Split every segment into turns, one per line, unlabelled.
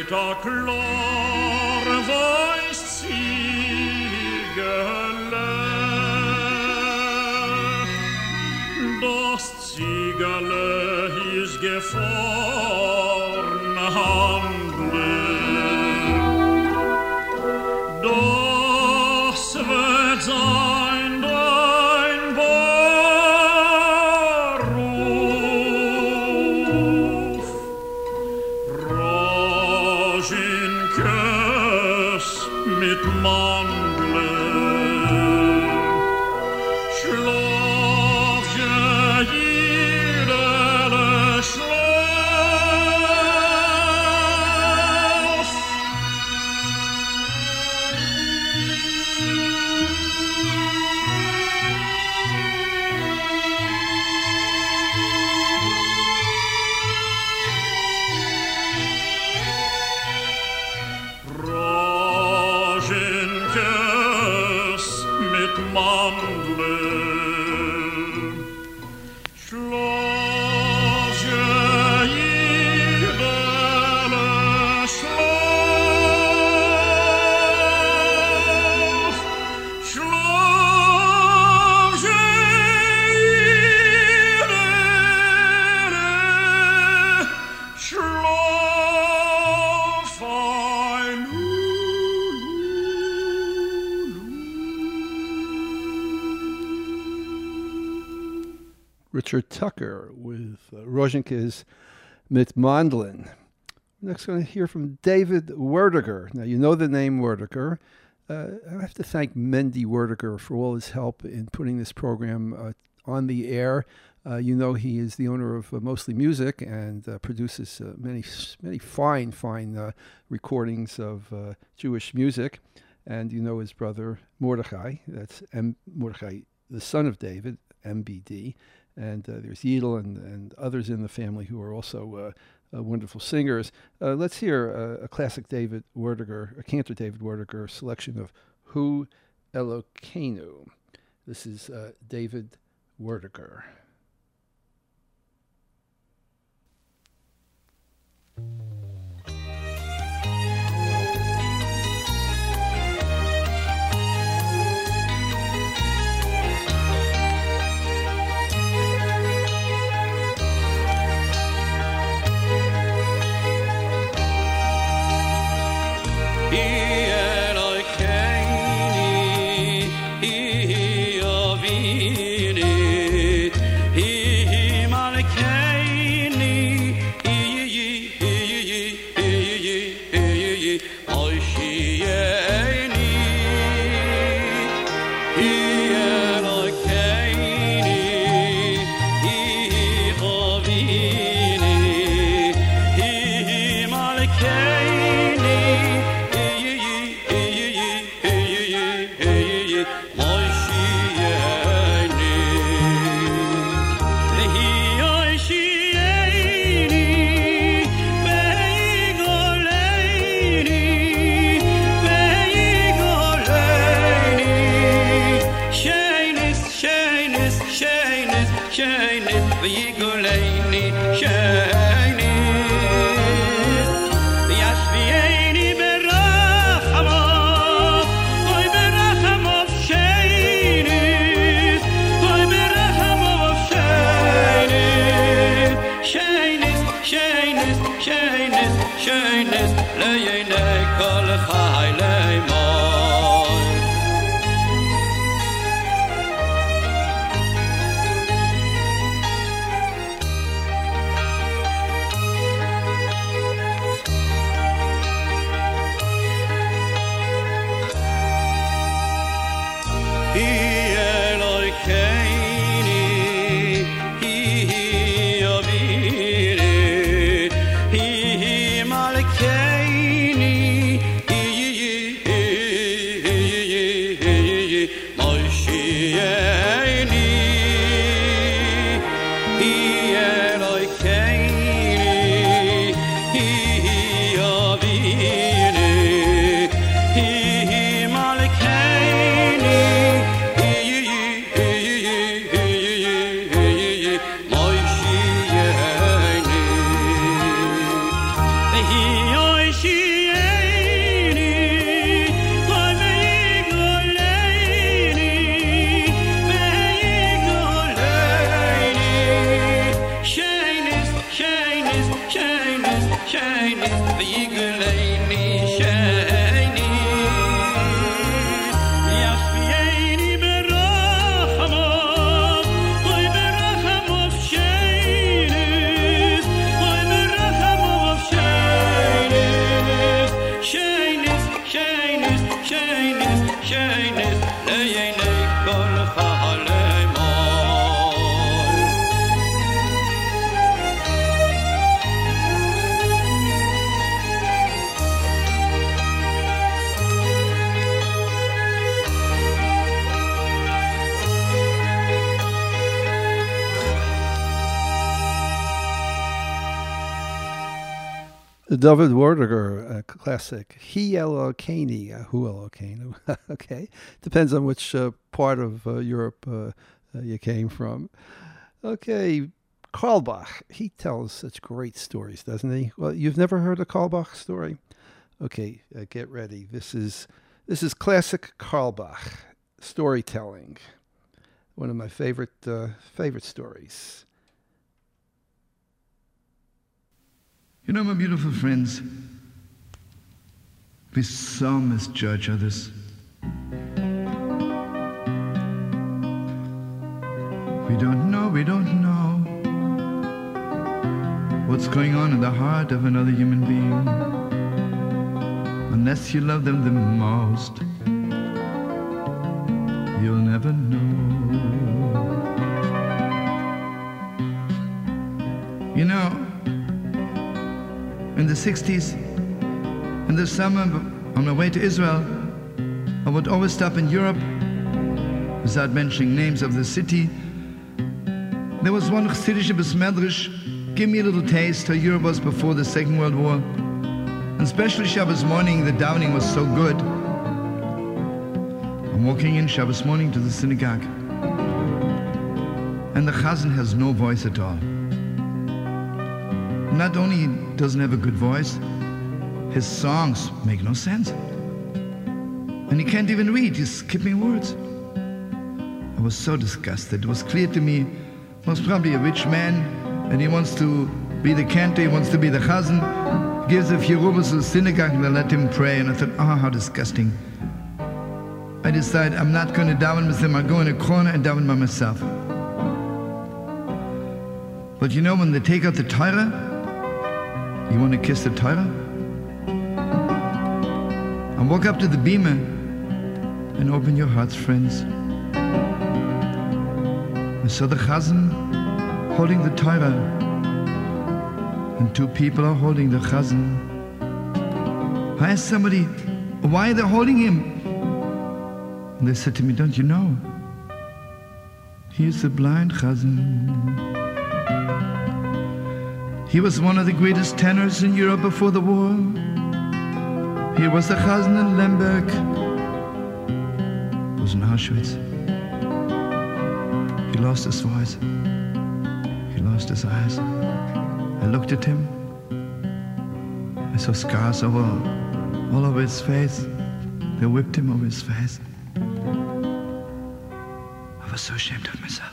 a klar weiß Ziegele. Das Ziegele ist gefahren handeln. Das wird sein dein Beruf. Raschenkös mit Mandeln. Schlaf je jeder Schlaf. Raschenkös mit Mandeln. Schlaf je jeder Schlaf. Schlaf je jeder Schlaf ein
Richard Tucker with Rozhenke's Mit Mandlin. Next, we're going to hear from David Werdiger. Now, you know the name Werdiger. I have to thank Mendy Werdiger for all his help in putting this program on the air. You know he is the owner of Mostly Music and produces many fine recordings of Jewish music. And you know his brother Mordechai, that's Mordechai, the son of David, MBD. And there's Yidel and others in the family who are also wonderful singers. Let's hear a classic David Werdiger, a cantor David Werdiger selection of Hu Elokeinu. This is David Werdiger.
Malkeini
David Werdiger, a classic. He Elokeinu, Hu Elokeinu. Okay, depends on which part of Europe you came from. Okay, Carlebach. He tells such great stories, doesn't he? Well, you've never heard a Carlebach story? Okay, get ready. This is classic Carlebach storytelling. One of my favorite stories.
You know, my beautiful friends, we so misjudge others. We don't know what's going on in the heart of another human being unless you love them the most. You'll never know. You know, in the 60s, in the summer, on my way to Israel, I would always stop in Europe, without mentioning names of the city. There was one Chassidische Besmedrish, give me a little taste how Europe was before the Second World War. And especially Shabbos morning, the davening was so good. I'm walking in Shabbos morning to the synagogue, and the Chazan has no voice at all. Not only he doesn't have a good voice, his songs make no sense. And he can't even read, he's skipping words. I was so disgusted. It was clear to me, most probably a rich man, and he wants to be the cantor, he wants to be the chazan, gives a few rubles to the synagogue and they let him pray. And I thought, oh, how disgusting. I decided I'm not going to daven with him, I'll go in a corner and daven by myself. But you know, when they take out the Torah, you want to kiss the Torah? And walk up to the bima and open your hearts, friends. I saw the chazan holding the Torah, and two people are holding the chazan. I asked somebody, why are they holding him? And they said to me, don't you know? He is a blind chazan. He was one of the greatest tenors in Europe before the war. He was the chazan in Lemberg. He was in Auschwitz. He lost his voice. He lost his eyes. I looked at him. I saw scars all over his face. They whipped him over his face. I was so ashamed of myself.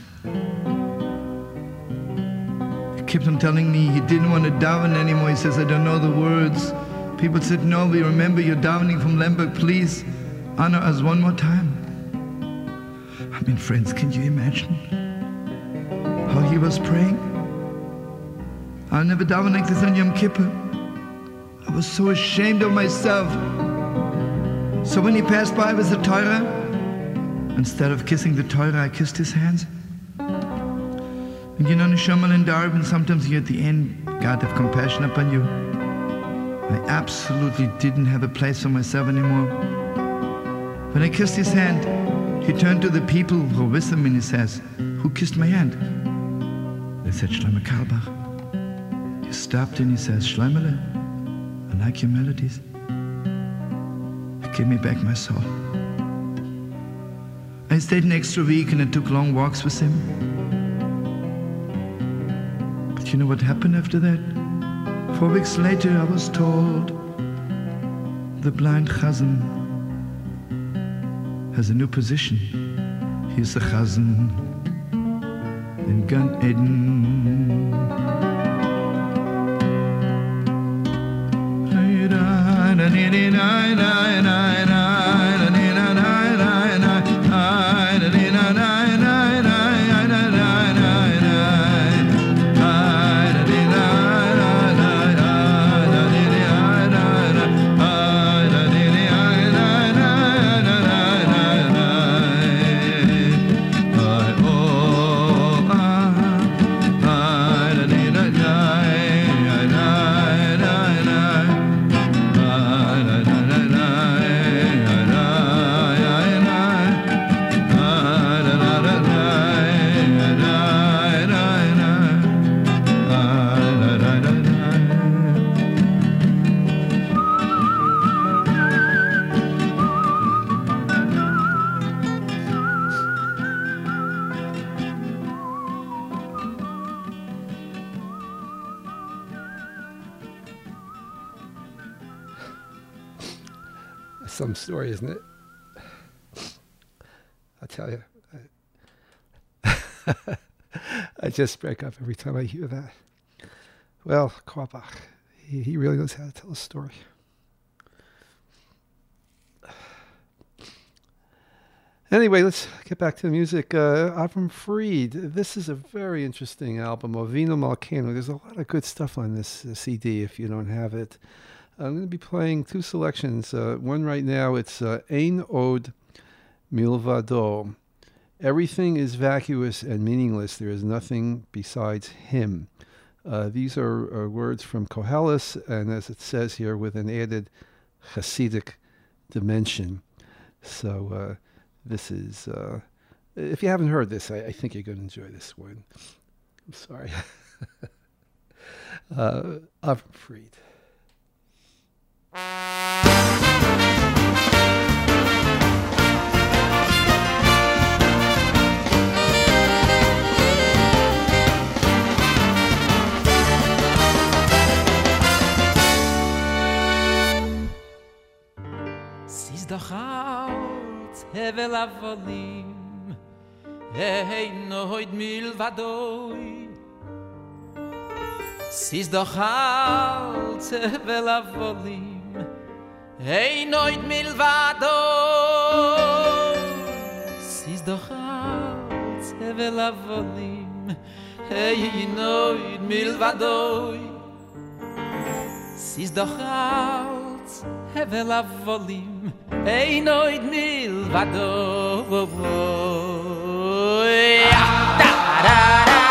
He kept on telling me he didn't want to daven anymore. He says, I don't know the words. People said, no, we remember you're davening from Lemberg. Please honor us one more time. I mean, friends, can you imagine how he was praying? I'll never daven like this on Yom Kippur. I was so ashamed of myself. So when he passed by with the Torah, instead of kissing the Torah, I kissed his hands. And you know, Neshamal and Darwin, sometimes you at the end, God have compassion upon you. I absolutely didn't have a place for myself anymore. When I kissed his hand, he turned to the people who were with him and he says, who kissed my hand? They said, Shlomo Carlebach. He stopped and he says, Shloimele, I like your melodies. It gave me back my soul. I stayed an extra week and I took long walks with him. But you know what happened after that? 4 weeks later I was told the blind chazan has a new position. He's the chazan in Gan Eden.
Some story, isn't it? I'll tell you. I just break up every time I hear that. Well, Korbach, he really knows how to tell a story. Anyway, let's get back to the music. Avram Fried. This is a very interesting album, Ovino Malkeinu. There's a lot of good stuff on this CD if you don't have it. I'm going to be playing two selections. One right now, it's Ein Od Milvado. Everything is vacuous and meaningless. There is nothing besides him. These are words from Koheles, and as it says here, with an added Hasidic dimension. So this is, if you haven't heard this, I think you're going to enjoy this one. I'm sorry. Avram Fried.
Siehst doch alt, hevel avolim, hey noid milvadoi. Siehst doch alt, hevel avolim, hey noid milvadoi. Siehst doch alt, hevel avolim, hey noid milvadoi. Siehst doch alt, hevel avolim, hey noid milvadoi. Da da da.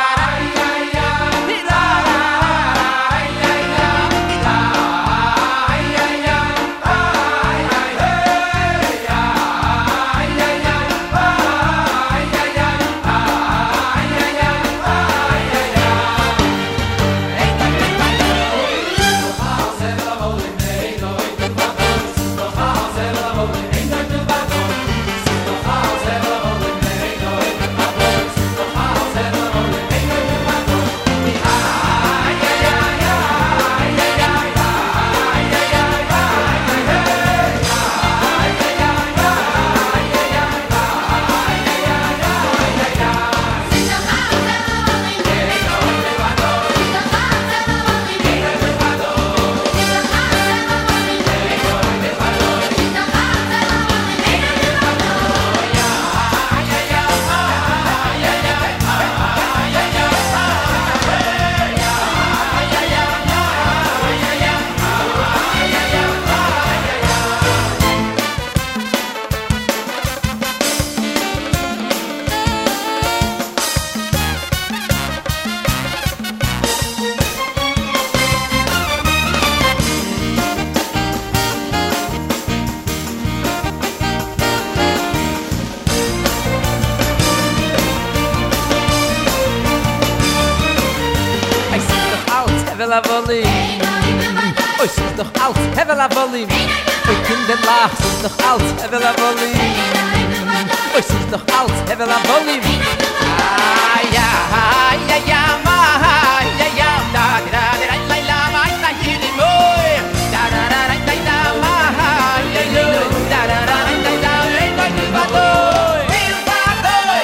Oi, siehst doch alt, hevel avolim. Oi, Kinder lach, siehst doch alt, hevel avolim. Oi, siehst doch alt, hevel avolim. Ah, ja, ja, ja, ma, ja, ja, da, da, da, la, la, ma, da, yidi, moi. Da, da, da, da, da, ma, ja, ja, da, da, da, da, da, ei, noi, milvadoi, milvadoi.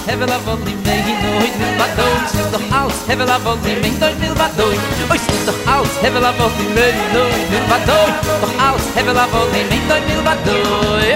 hevel a volim, nei noi nil badoi. Es ist doch alles, hevel a volim, nei noi nil badoi. Es ist doch alles, hevel a volim, nei noi nil badoi. Doch alles, hevel a volim, nei noi nil badoi.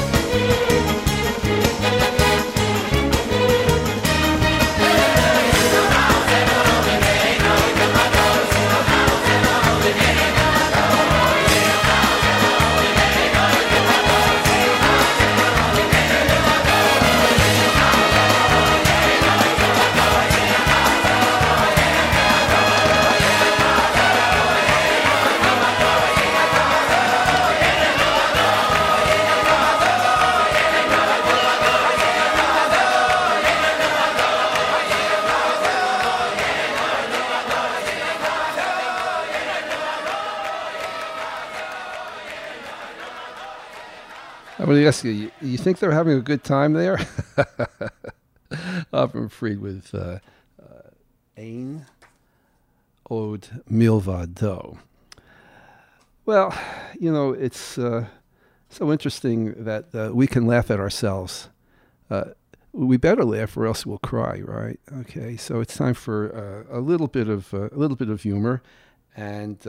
I want to ask you, you think they're having a good time there? Avram Fried with Ein Od Milvado. Well, you know, it's so interesting that we can laugh at ourselves. We better laugh or else we'll cry, right? Okay, so it's time for a little bit of humor, and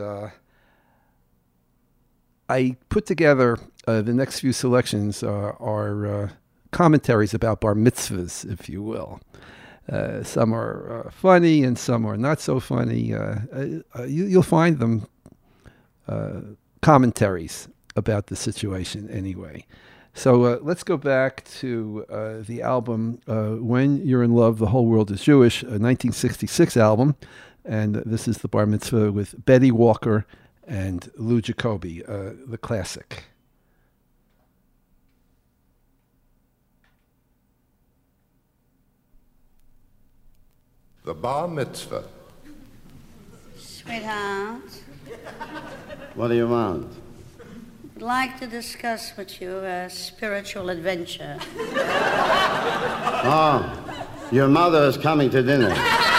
I put together the next few selections are commentaries about bar mitzvahs, if you will. Some are funny and some are not so funny. You'll find them commentaries about the situation anyway. So let's go back to the album When You're in Love, The Whole World is Jewish, a 1966 album. And this is the bar mitzvah with Betty Walker and Lou Jacoby, the classic.
The bar mitzvah.
Sweetheart,
What do you want?
I'd like to discuss with you a spiritual adventure.
Oh, your mother is coming to dinner.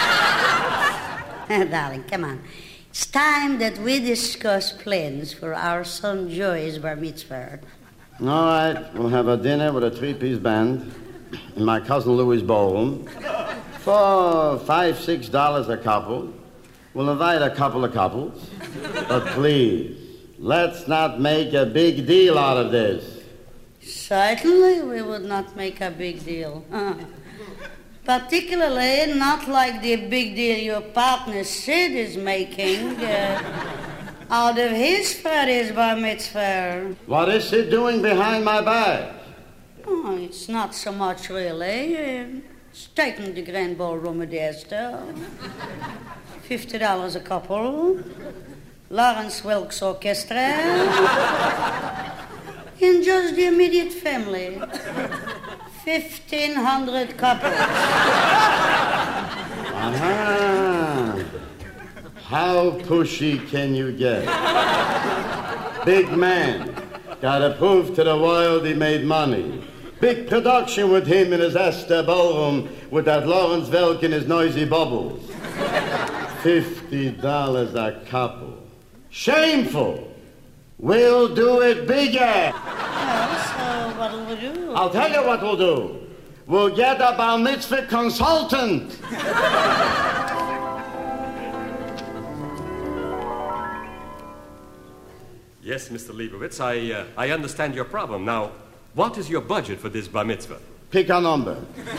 Darling, come on. It's time that we discuss plans for our son Joey's bar mitzvah.
All right, we'll have a dinner with a three-piece band in my cousin Louis' ballroom for $5, $6 a couple. We'll invite a couple of couples. But please, let's not make a big deal out of this.
Certainly we would not make a big deal. Particularly not like the big deal your partner Sid is making out of his Friday's bar mitzvah.
What is Sid doing behind my back?
Oh, it's not so much really. It's taking the grand ballroom at the Esther. $50 a couple. Lawrence Wilkes Orchestra. And just the immediate family. 1,500 couples.
Aha! How pushy can you get? Big man. Gotta prove to the world he made money. Big production with him in his Esther ballroom with that Lawrence Welk in his noisy bubbles. $50 a couple. Shameful. We'll do it bigger.
Well, so what'll we do?
I'll tell you what we'll do. We'll get a bar mitzvah consultant.
Yes, Mr. Leibowitz, I understand your problem. Now, what is your budget for this bar mitzvah?
Pick a number.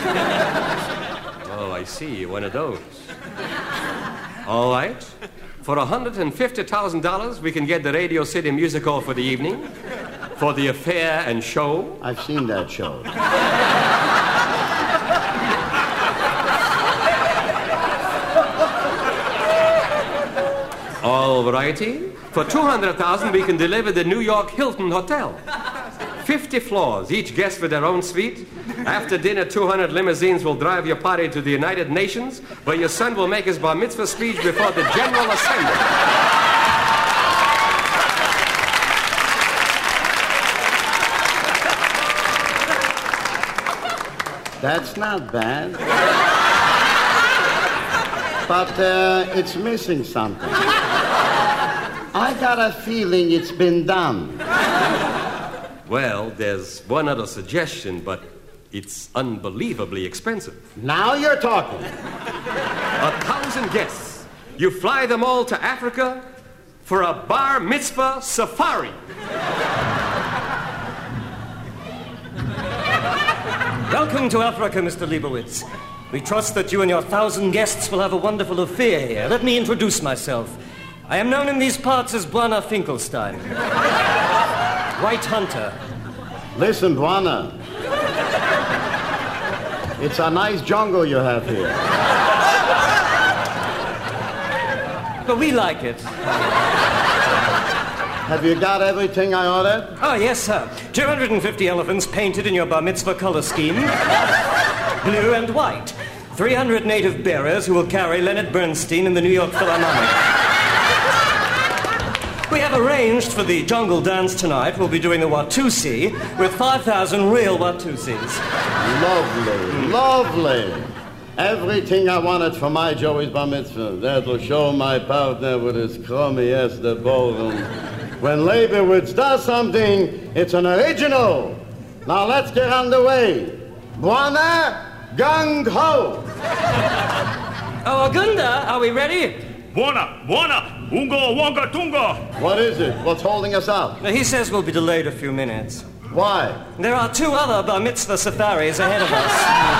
Oh, I see, one of those. All right. For $150,000, we can get the Radio City Music Hall for the evening, for the affair and show.
I've seen that show.
All righty. For $200,000, we can deliver the New York Hilton Hotel. 50 floors, each guest with their own suite. After dinner, 200 limousines will drive your party to the United Nations, where your son will make his bar mitzvah speech before the General Assembly.
That's not bad. But it's missing something. I got a feeling it's been done.
Well, there's one other suggestion, but It's unbelievably expensive.
Now you're talking.
1,000 guests. You fly them all to Africa for a bar mitzvah safari.
Welcome to Africa, Mr. Leibowitz. We trust that you and your 1,000 guests will have a wonderful affair here. Let me introduce myself. I am known in these parts as Bwana Finkelstein. White Hunter.
Listen, Bwana. It's a nice jungle you have here.
But we like it.
Have you got everything I ordered?
Oh, yes, sir. 250 elephants painted in your bar mitzvah color scheme. Blue and white. 300 native bearers who will carry Leonard Bernstein in the New York Philharmonic. We have arranged for the jungle dance tonight. We'll be doing the Watusi with 5,000 real Watusis.
Lovely, lovely. Everything I wanted for my Joey's bar mitzvah. That'll show my partner with his crummy ass the ballroom. When Leibowitz does something, it's an original. Now let's get on the way. Bwana, gung ho.
Oh, Agunda, are we ready?
Buona, ungo, wonga, tunga.
What is it? What's holding us up?
He says we'll be delayed a few minutes.
Why?
There are 2 other bar mitzvah safaris ahead of us.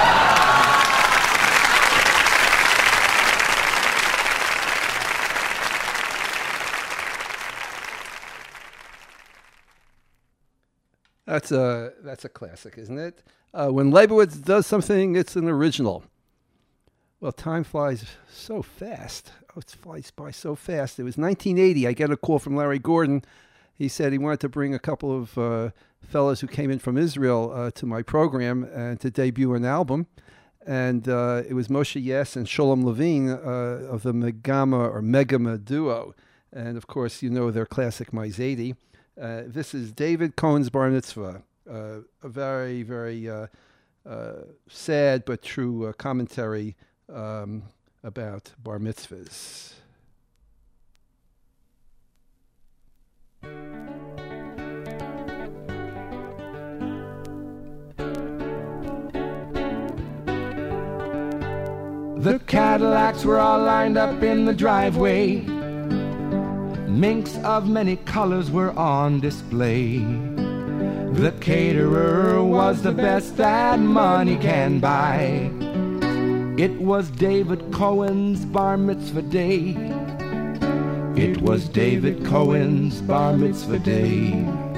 That's a classic, isn't it? When Leibowitz does something, it's an original. Well, time flies so fast. Oh, it flies by so fast. It was 1980. I get a call from Larry Gordon. He said he wanted to bring a couple of fellas who came in from Israel to my program and to debut an album. And it was Moshe Yes and Sholem Levine of the Megama duo. And, of course, you know their classic My Zadie. This is David Cohen's Bar Mitzvah, a very, very sad but true commentary about bar mitzvahs.
The Cadillacs were all lined up in the driveway. Minks of many colors were on display. The caterer was the best that money can buy. It was David Cohen's bar mitzvah day. It was David Cohen's bar mitzvah day.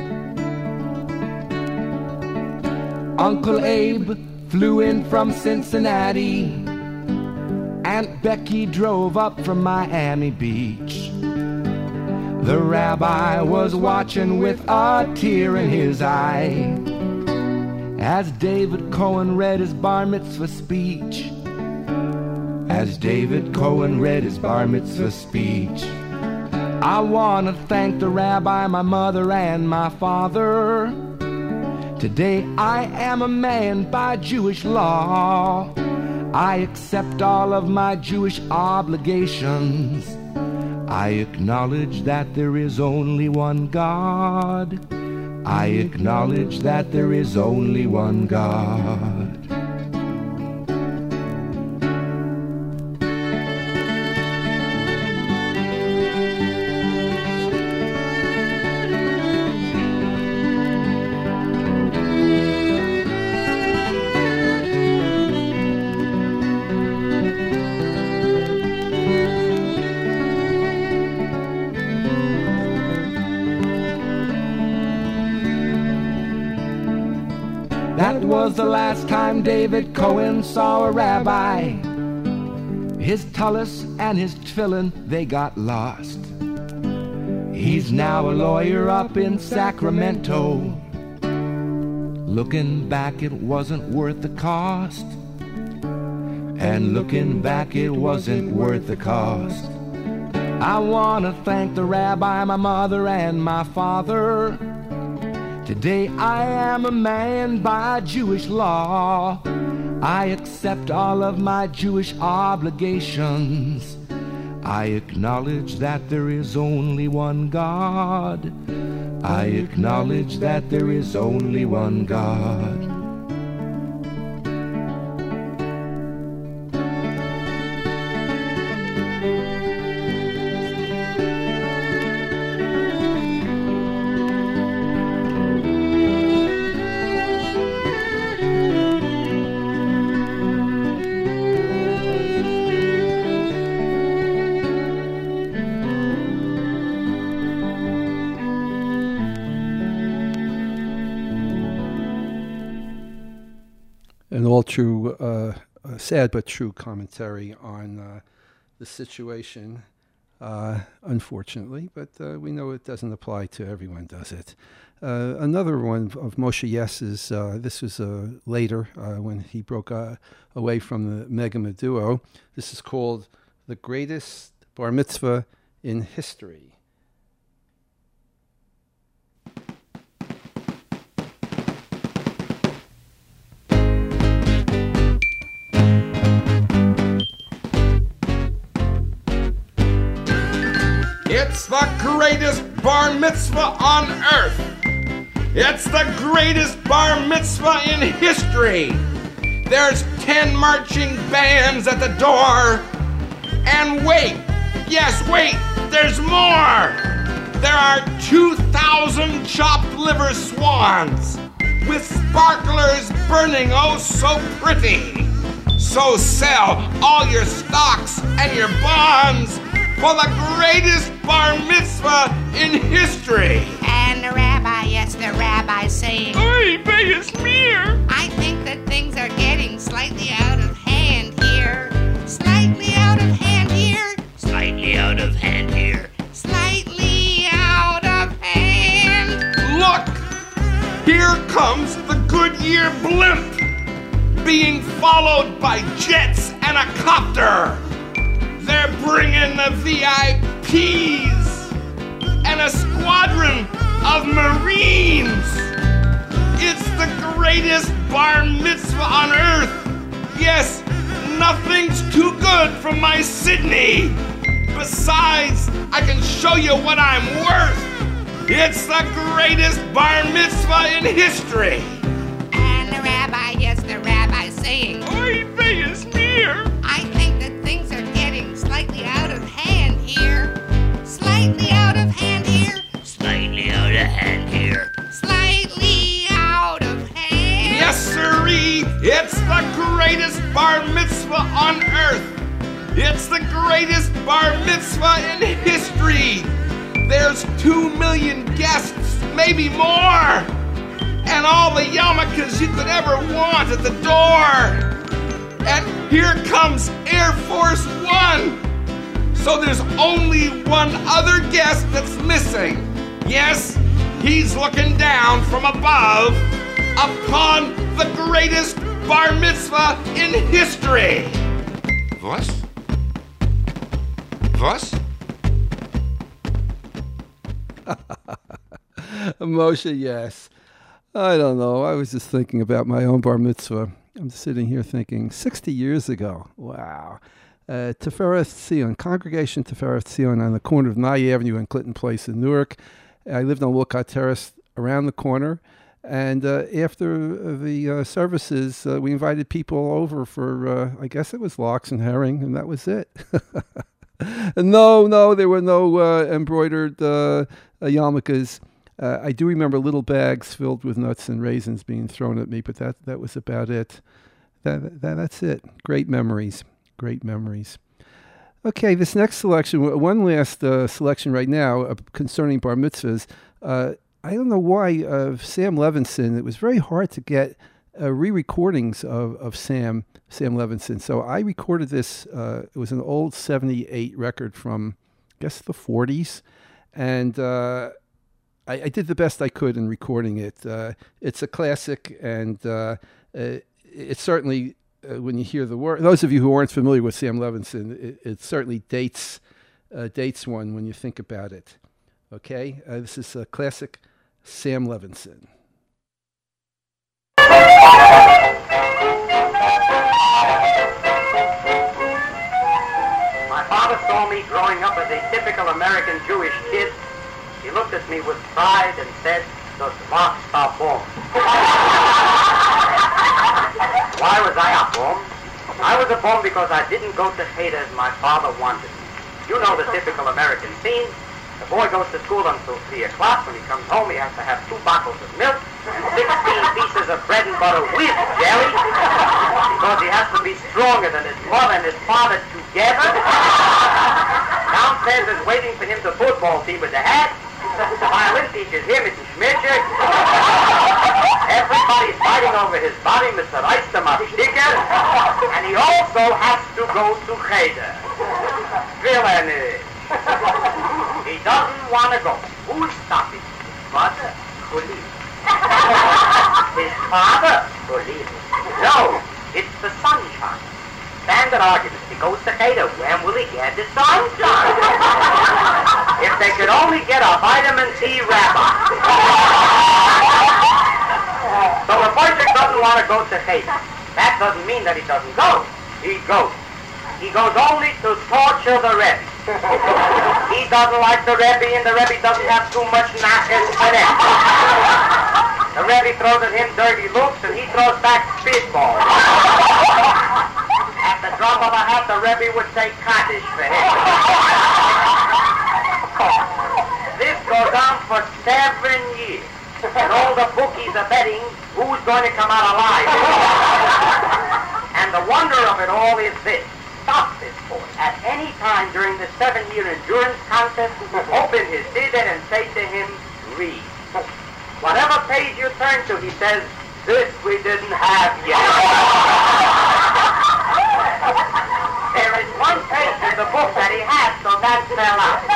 Uncle Abe flew in from Cincinnati. Aunt Becky drove up from Miami Beach. The rabbi was watching with a tear in his eye as David Cohen read his bar mitzvah speech. As David Cohen read his bar mitzvah speech. I want to thank the rabbi, my mother, and my father. Today I am a man by Jewish law. I accept all of my Jewish obligations. I acknowledge that there is only one God. I acknowledge that there is only one God. That was the last time David Cohen saw a rabbi. His tallis and his tefillin, they got lost. He's now a lawyer up in Sacramento. Looking back, it wasn't worth the cost. And looking back, it wasn't worth the cost. I want to thank the rabbi, my mother, and my father. Today I am a man by Jewish law. I accept all of my Jewish obligations. I acknowledge that there is only one God. I acknowledge that there is only one God.
an all true, sad but true commentary on the situation, unfortunately, but we know it doesn't apply to everyone, does it? Another one of Moshe Yes's, this was later when he broke away from the Megama duo. This is called The Greatest Bar Mitzvah in History.
It's the greatest bar mitzvah on earth. It's the greatest bar mitzvah in history. There's 10 marching bands at the door. And wait, yes, wait, there's more. There are 2,000 chopped liver swans with sparklers burning oh so pretty. So sell all your stocks and your bonds for the greatest bar mitzvah in history.
And the rabbi, yes, the rabbi saying,
Oy vey mir.
I think that things are getting slightly out of hand here. Slightly out of hand here.
Slightly out of hand here.
Slightly out of hand.
Look, here comes the Goodyear blimp, being followed by jets and a copter. They're bringing the VIPs and a squadron of Marines. It's the greatest bar mitzvah on earth. Yes, nothing's too good for my Sydney. Besides, I can show you what I'm worth. It's the greatest bar mitzvah in history.
And the rabbi, yes, the rabbi saying,
Oy vey mir.
I think that things are getting slightly out of hand here. Slightly out of hand here.
Slightly out of hand here.
Slightly out of hand.
Yes, sirree, it's the greatest bar mitzvah on earth. It's the greatest bar mitzvah in history. There's 2 million guests, maybe more, and all the yarmulkes you could ever want at the door. And here comes Air Force One. So there's only one other guest that's missing. Yes, he's looking down from above upon the greatest bar mitzvah in history.
Was? Was?
Moshe, yes. I don't know. I was just thinking about my own bar mitzvah. I'm sitting here thinking, 60 years ago. Wow. Tiferet Zion, Congregation Tiferet Zion on the corner of Nye Avenue and Clinton Place in Newark. I lived on Wolcott Terrace around the corner. And after the services, we invited people over for, I guess it was lox and herring, and that was it. No, there were no embroidered yarmulkes. I do remember little bags filled with nuts and raisins being thrown at me, but that was about it. That's it. Great memories. Okay, this next selection, one last selection right now concerning bar mitzvahs. I don't know why Sam Levinson, it was very hard to get re-recordings of Sam Levinson. So I recorded this. It was an old 78 record from, I guess, the 40s. And I did the best I could in recording it. It's a classic, and it certainly, when you hear the word, those of you who aren't familiar with Sam Levinson, it certainly dates one when you think about it. Okay, this is a classic Sam Levinson.
My father saw me growing up as a typical American Jewish kid. He looked at me with pride and said, "Das machst a Bum." Why was I a bum? I was a bum because I didn't go to Cheder as my father wanted me. You know the typical American scene. The boy goes to school until 3 o'clock. When he comes home, he has to have 2 bottles of milk and 16 pieces of bread and butter with jelly, because he has to be stronger than his mother and his father together. Downstairs is waiting for him the football team with the hat. The violin teacher's here, Mrs. Schmitzer. Everybody's fighting over his body, Mr. Reistermar Sticker, and he also has to go to Cheder. Villainy. He doesn't want to go. Who's stopping? Father? Police. His father? Police. No, it's the sunshine. Standard argument. He goes to Cheder. When will he get the sunshine? If they could only get a vitamin C rabbi. So if Wojciech doesn't want to go to Cheder, that doesn't mean that he doesn't go. He goes. He goes only to torture the Rebbe. He doesn't like the Rebbe, and the Rebbe doesn't have too much knackers for that. The Rebbe throws at him dirty looks, and he throws back spitballs. At the drop of a hat, the Rebbe would say Kaddish for him. This goes on for 7 years. And all the bookies are betting who's going to come out alive. And the wonder of it all is this. Stop this boy. At any time during the 7-year endurance contest, open his siddur and say to him, read. Whatever page you turn to, he says, this we didn't have yet. There is one page in the book that he has, so that fell out.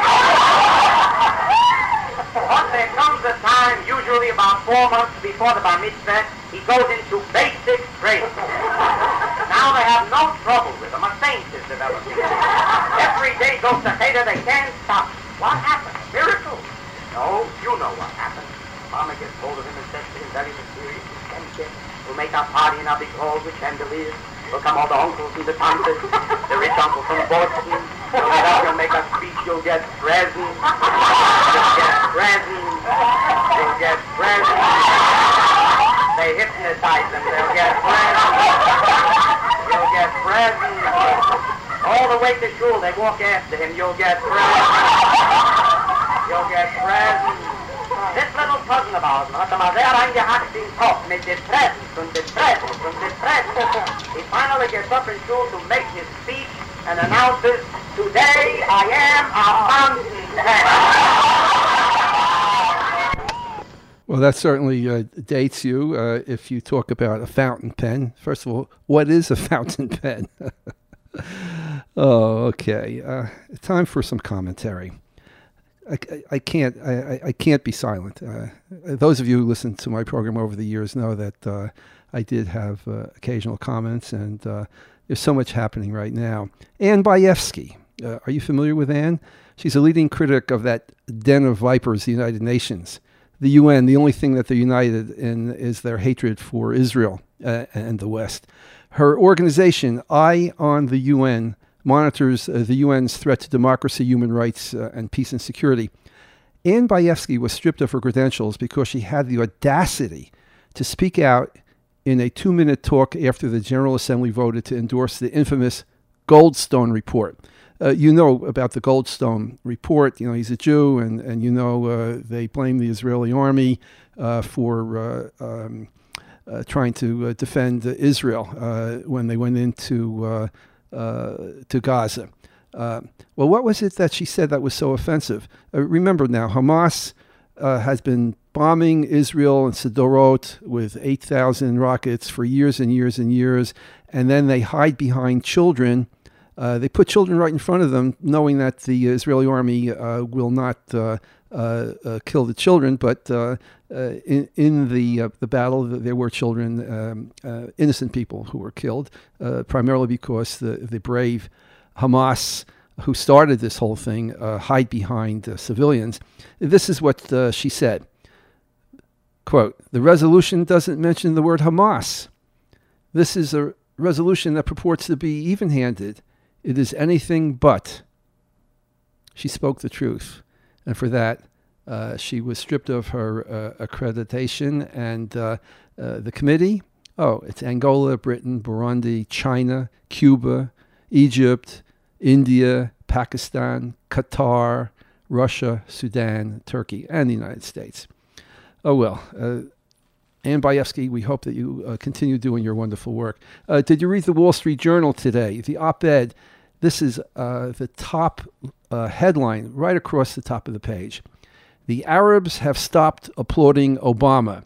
But there comes a time, usually about 4 months before the bar mitzvah, he goes into basic training. Now they have no trouble with him. A saint is developing. Every day goes to Cheder, they can't stop. What happened? Miracle? No, you know what happened. Mama gets hold of him and says to him very mysterious, we'll make our party in our big hall with chandeliers. We'll come all the uncles and the tantes, the rich uncle from Boston. You'll get up, you'll make a speech, you'll get presents. You'll get presents. You'll get presents. They hypnotize them, they'll get presents. You'll get presents. All the way to shul, they walk after him. You'll get presents. You'll get presents. This little cousin of ours hat mal sehr eingehackt in Kopf mit den Presents und den Presents und den Presents. He finally gets up in shul to make his speech and announces, today I am a fountain pen.
Well, that certainly dates you if you talk about a fountain pen. First of all, what is a fountain pen? Oh, okay. Time for some commentary. I can't be silent. Those of you who listen to my program over the years know that I did have occasional comments, and there's so much happening right now. Anne Bayevsky. Are you familiar with Anne? She's a leading critic of that den of vipers, the United Nations. The UN, the only thing that they're united in is their hatred for Israel and the West. Her organization, Eye on the UN, monitors the UN's threat to democracy, human rights, and peace and security. Anne Bayevsky was stripped of her credentials because she had the audacity to speak out in a 2-minute talk after the General Assembly voted to endorse the infamous Goldstone report. You know about the Goldstone report. You know, he's a Jew, and you know they blame the Israeli army for trying to defend Israel when they went into to Gaza. Well, what was it that she said that was so offensive? Remember now, Hamas has been bombing Israel and Sderot with 8,000 rockets for years and years and years, and then they hide behind children. They put children right in front of them, knowing that the Israeli army will not kill the children. But in the battle, there were children, innocent people who were killed, primarily because the brave Hamas, who started this whole thing, hide behind civilians. This is what she said. Quote, "The resolution doesn't mention the word Hamas. This is a resolution that purports to be even-handed. It is anything but." She spoke the truth. And for that, she was stripped of her accreditation. And the committee, it's Angola, Britain, Burundi, China, Cuba, Egypt, India, Pakistan, Qatar, Russia, Sudan, Turkey, and the United States. Oh, well. Anne Bayevsky, we hope that you continue doing your wonderful work. Did you read the Wall Street Journal today? The op-ed, this is the top headline right across the top of the page. The Arabs have stopped applauding Obama.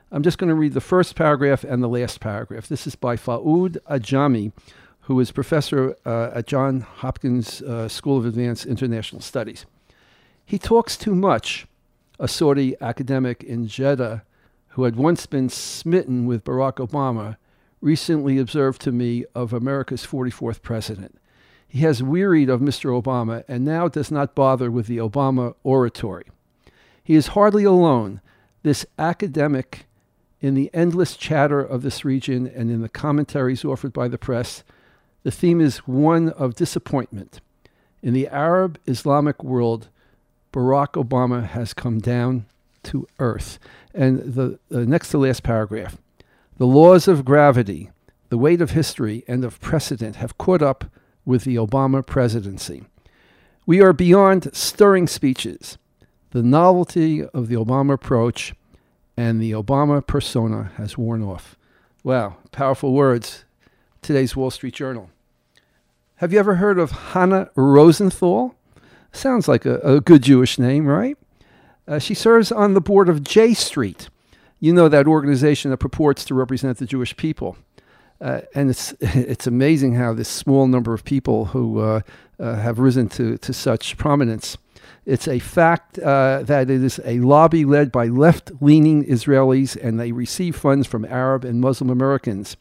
I'm just going to read the first paragraph and the last paragraph. This is by Fa'ud Ajami, who is professor at Johns Hopkins School of Advanced International Studies. He talks too much, a Saudi academic in Jeddah who had once been smitten with Barack Obama, recently observed to me of America's 44th president. He has wearied of Mr. Obama and now does not bother with the Obama oratory. He is hardly alone, this academic, in the endless chatter of this region and in the commentaries offered by the press. The theme is one of disappointment. In the Arab Islamic world, Barack Obama has come down to earth. And the next to last paragraph. The laws of gravity, the weight of history and of precedent have caught up with the Obama presidency. We are beyond stirring speeches. The novelty of the Obama approach and the Obama persona has worn off. Wow, powerful words. Today's Wall Street Journal. Have you ever heard of Hannah Rosenthal? Sounds like a good Jewish name, right? She serves on the board of J Street. You know, that organization that purports to represent the Jewish people. And it's amazing how this small number of people who have risen to such prominence. It's a fact that it is a lobby led by left-leaning Israelis, and they receive funds from Arab and Muslim Americans.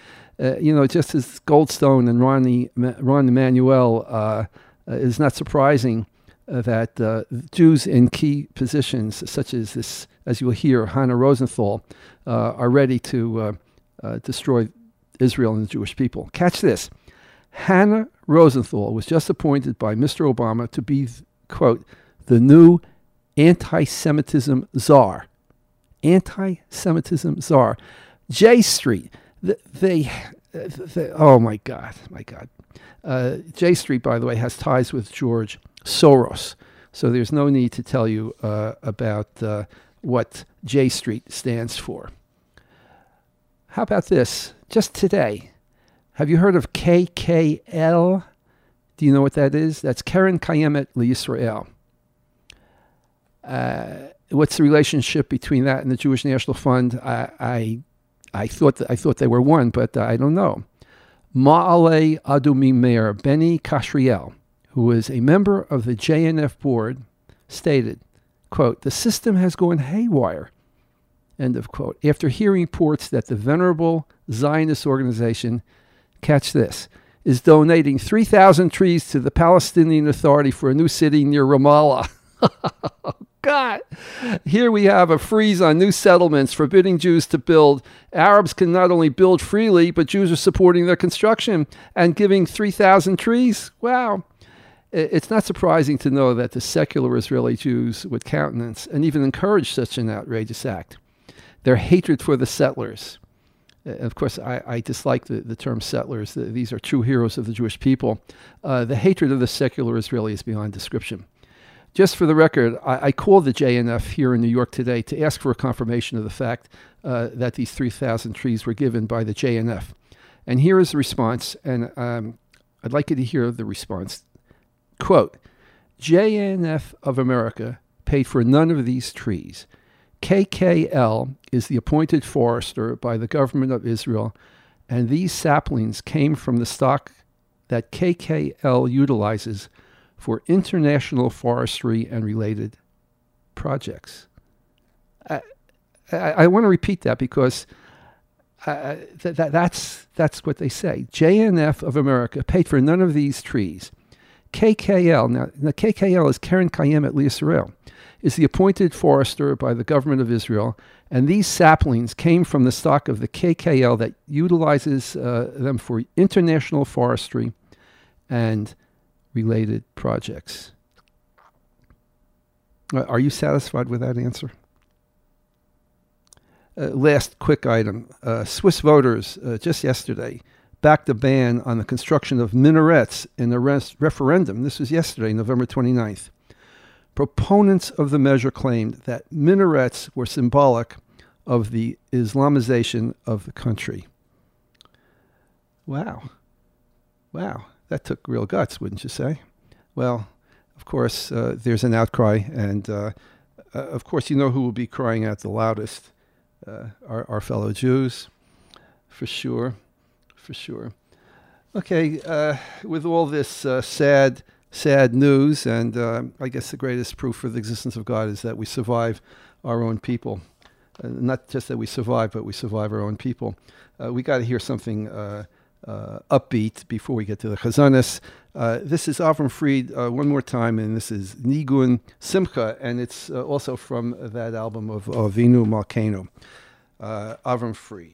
Just as Goldstone and Ron Emanuel, is not surprising that Jews in key positions, such as this, as you will hear, Hannah Rosenthal, are ready to destroy Israel and the Jewish people. Catch this. Hannah Rosenthal was just appointed by Mr. Obama to be, quote, the new anti-Semitism czar. Anti-Semitism czar. J Street. Oh, my God. J Street, by the way, has ties with George Soros. So there's no need to tell you about what J Street stands for. How about this? Just today, have you heard of KKL? Do you know what that is? That's Keren Kayemet LeYisrael. What's the relationship between that and the Jewish National Fund? I thought they were one, but I don't know. Ma'ale Adumim Mayor Benny Kashriel, who is a member of the JNF board, stated, quote, the system has gone haywire, end of quote, after hearing reports that the venerable Zionist organization, catch this, is donating 3,000 trees to the Palestinian Authority for a new city near Ramallah. God. Here we have a freeze on new settlements forbidding Jews to build. Arabs can not only build freely, but Jews are supporting their construction and giving 3,000 trees. Wow. It's not surprising to know that the secular Israeli Jews would countenance and even encourage such an outrageous act. Their hatred for the settlers. Of course, I dislike the term settlers. These are true heroes of the Jewish people. The hatred of the secular Israeli is beyond description. Just for the record, I called the JNF here in New York today to ask for a confirmation of the fact that these 3,000 trees were given by the JNF. And here is the response, and I'd like you to hear the response. Quote, JNF of America paid for none of these trees. KKL is the appointed forester by the government of Israel, and these saplings came from the stock that KKL utilizes for international forestry and related projects. I want to repeat that because that's what they say. JNF of America paid for none of these trees. KKL, now KKL is Keren Kayemet LeYisrael, is the appointed forester by the government of Israel, and these saplings came from the stock of the KKL that utilizes them for international forestry and related projects. Are you satisfied with that answer? Last quick item. Swiss voters just yesterday backed a ban on the construction of minarets in a referendum. This was yesterday, November 29th. Proponents of the measure claimed that minarets were symbolic of the Islamization of the country. Wow. That took real guts, wouldn't you say? Well, of course, there's an outcry, and of course, you know who will be crying out the loudest. our fellow Jews, for sure. Okay, with all this sad news, and I guess the greatest proof for the existence of God is that we survive our own people. Not just that we survive, but we survive our own people. We got to hear something upbeat before we get to the Chazanis. This is Avram Fried one more time, and this is Nigun Simcha, and it's also from that album of Avinu Malkeinu. Avram Fried.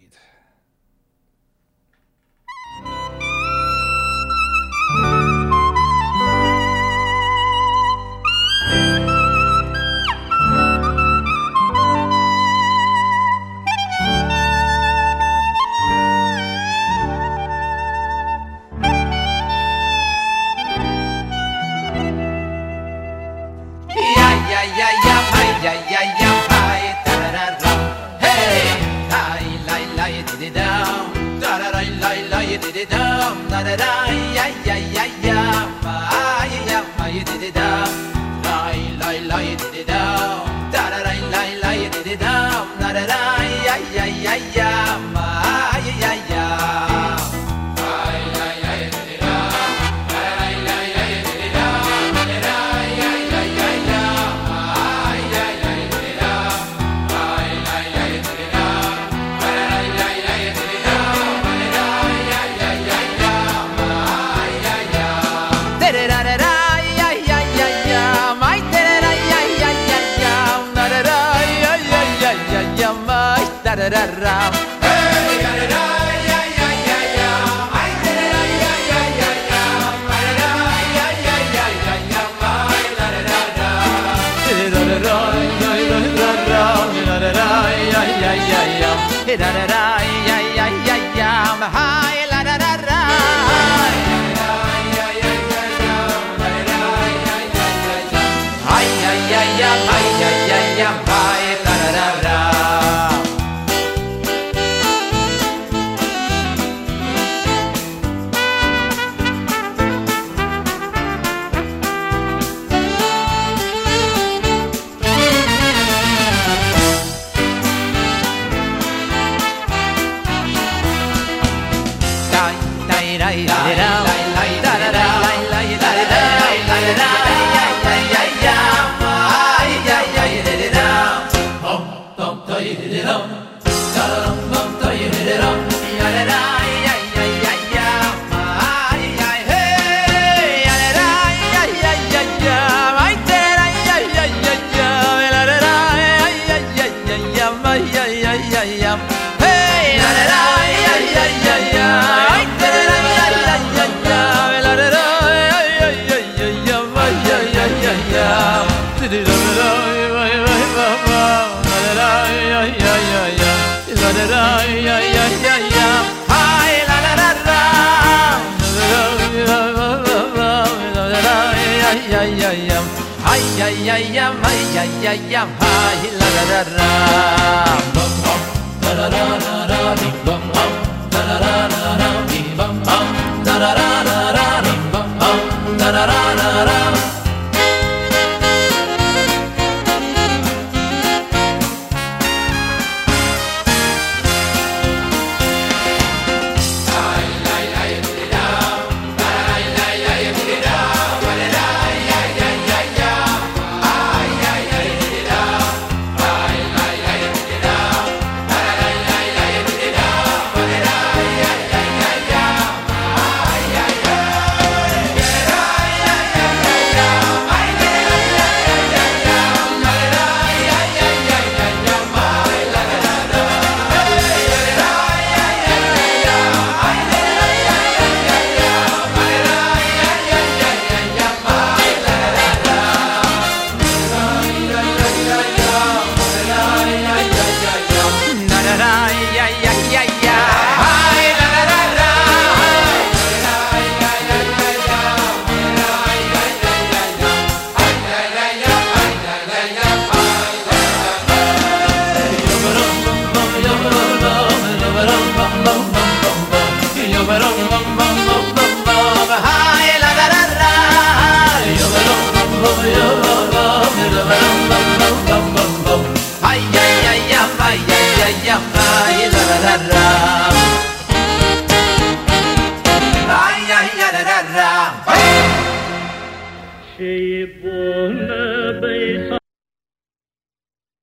Bum bum, da da da da da, bum bum.